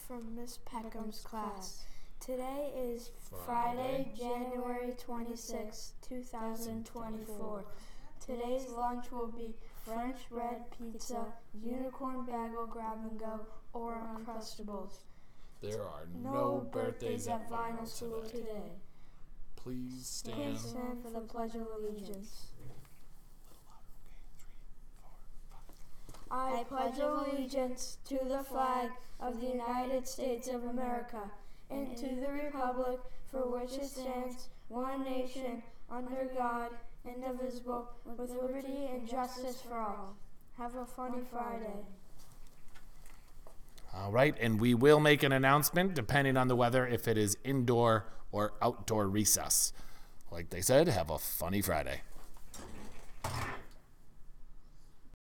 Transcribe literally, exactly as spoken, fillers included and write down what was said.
from Miss Peckham's class. Today is Friday, January twenty-sixth, two thousand twenty-four. Today's lunch will be French bread pizza, unicorn bagel grab and go, or Uncrustables. There are no, No birthdays at Vinyl Vinyl School today. today. Please stand. Please stand for the Pledge of Allegiance. I pledge allegiance to the flag of the United States of America and to the republic for which it stands, one nation, under God, indivisible, with liberty and justice for all. Have a funny Friday. All right, and we will make an announcement depending on the weather if it is indoor or outdoor recess. Like they said, have a funny Friday.